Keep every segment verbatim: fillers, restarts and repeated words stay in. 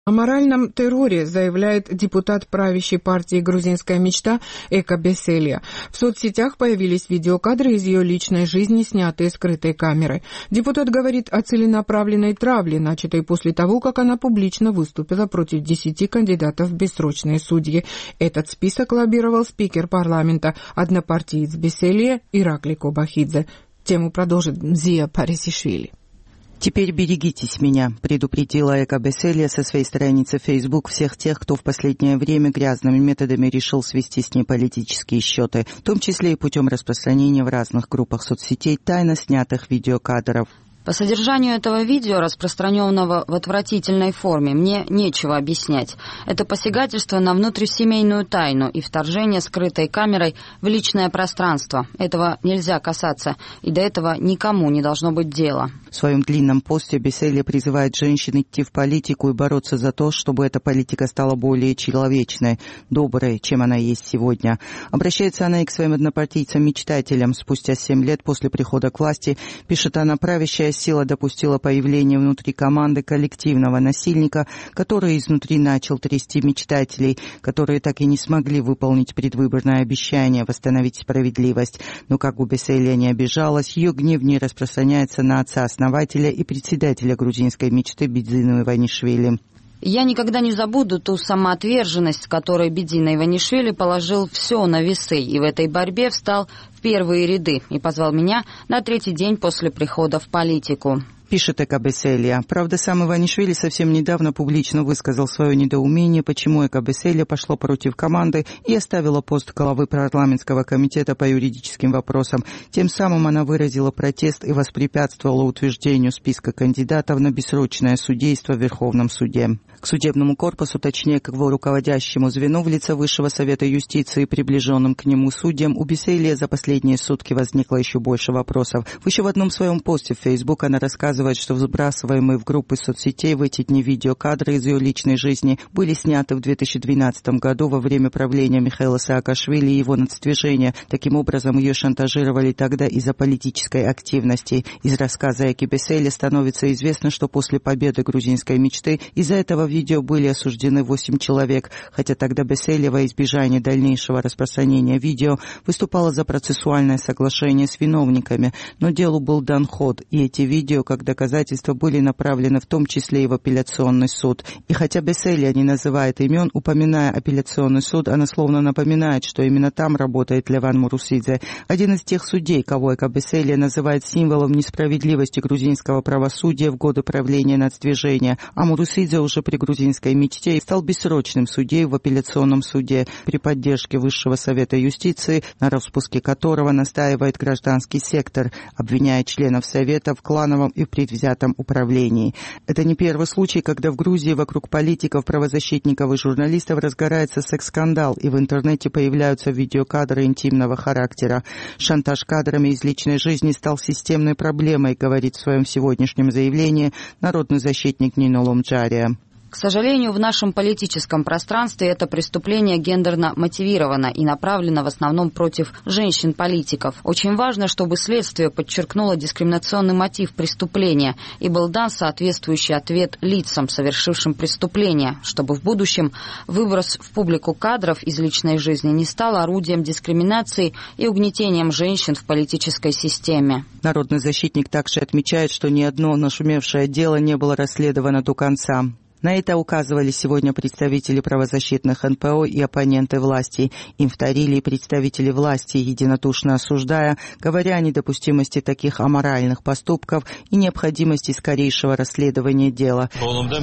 О моральном терроре заявляет депутат правящей партии «Грузинская мечта» Эка Беселия. В соцсетях появились видеокадры из ее личной жизни, снятые скрытой камерой. Депутат говорит о целенаправленной травле, начатой после того, как она публично выступила против десяти кандидатов в бессрочные судьи. Этот список лоббировал спикер парламента, однопартиец Беселия Иракли Кобахидзе. Тему продолжит Мзия Парисишвили. «Теперь берегитесь меня», — предупредила Эка Беселия со своей страницы в Facebook всех тех, кто в последнее время грязными методами решил свести с ней политические счеты, в том числе и путем распространения в разных группах соцсетей тайно снятых видеокадров. По содержанию этого видео, распространенного в отвратительной форме, мне нечего объяснять. Это посягательство на внутрисемейную тайну и вторжение скрытой камерой в личное пространство. Этого нельзя касаться, и до этого никому не должно быть дела. В своем длинном посте Беселия призывает женщин идти в политику и бороться за то, чтобы эта политика стала более человечной, доброй, чем она есть сегодня. Обращается она и к своим однопартийцам-мечтателям. Спустя семь лет после прихода к власти, пишет она, правящая сила допустила появление внутри команды коллективного насильника, который изнутри начал трясти мечтателей, которые так и не смогли выполнить предвыборное обещание восстановить справедливость. Но как бы Беселия не обижалась, ее гнев не распространяется на отца-основателя и председателя грузинской мечты Бидзину Иванишвили. Я никогда не забуду ту самоотверженность, с которой Бидзина Иванишвили положил все на весы и в этой борьбе встал в первые ряды и позвал меня на третий день после прихода в политику. Пишет Эка Беселия. Правда, сам Иванишвили совсем недавно публично высказал свое недоумение, почему Эка Беселия пошла против команды и оставила пост главы парламентского комитета по юридическим вопросам. Тем самым она выразила протест и воспрепятствовала утверждению списка кандидатов на бессрочное судейство в Верховном суде. К судебному корпусу, точнее, к его руководящему звену в лице Высшего совета юстиции и приближенным к нему судьям, у Беселия за последние сутки возникло еще больше вопросов. Еще в одном своем посте в Facebook она рассказывает, что сбрасываемые в группы соцсетей в эти дни видеокадры из ее личной жизни были сняты в две тысячи двенадцатом году во время правления Михаила Саакашвили и его нацдвижения. Таким образом, ее шантажировали тогда из-за политической активности. Из рассказа Эки Беселия становится известно, что после победы грузинской мечты из-за этого видео были осуждены восемь человек, хотя тогда Беселия во избежание дальнейшего распространения видео выступала за процессуальное соглашение с виновниками, но делу был дан ход, и эти видео, как доказательства, были направлены в том числе и в апелляционный суд. И хотя Беселия не называет имен, упоминая апелляционный суд, она словно напоминает, что именно там работает Леван Мурусидзе, один из тех судей, кого Эка Беселия называет символом несправедливости грузинского правосудия в годы правления нацдвижения, а Мурусидзе уже при грузинской мечте и стал бессрочным судьей в апелляционном суде при поддержке Высшего совета юстиции, на распуске которого настаивает гражданский сектор, обвиняя членов совета в клановом и предвзятом управлении. Это не первый случай, когда в Грузии вокруг политиков, правозащитников и журналистов разгорается секс-скандал, и в интернете появляются видеокадры интимного характера. Шантаж кадрами из личной жизни стал системной проблемой, говорит в своем сегодняшнем заявлении народный защитник Нино Ломджария. К сожалению, в нашем политическом пространстве это преступление гендерно мотивировано и направлено в основном против женщин-политиков. Очень важно, чтобы следствие подчеркнуло дискриминационный мотив преступления и был дан соответствующий ответ лицам, совершившим преступление, чтобы в будущем выброс в публику кадров из личной жизни не стал орудием дискриминации и угнетением женщин в политической системе. Народный защитник также отмечает, что ни одно нашумевшее дело не было расследовано до конца. На это указывали сегодня представители правозащитных эн пэ о и оппоненты власти. Им вторили и представители власти, единодушно осуждая, говоря о недопустимости таких аморальных поступков и необходимости скорейшего расследования дела.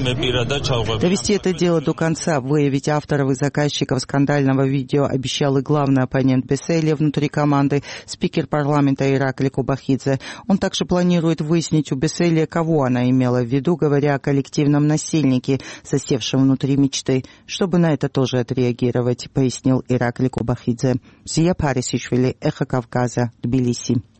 Довести это дело до конца, выявить авторов и заказчиков скандального видео обещал и главный оппонент Беселия внутри команды, спикер парламента Иракли Кобахидзе. Он также планирует выяснить у Беселия, кого она имела в виду, говоря о коллективном насильнике, засевшим внутри мечты, чтобы на это тоже отреагировать, пояснил Иракли Кобахидзе. Мзия Парисишвили, Эхо Кавказа, Тбилиси.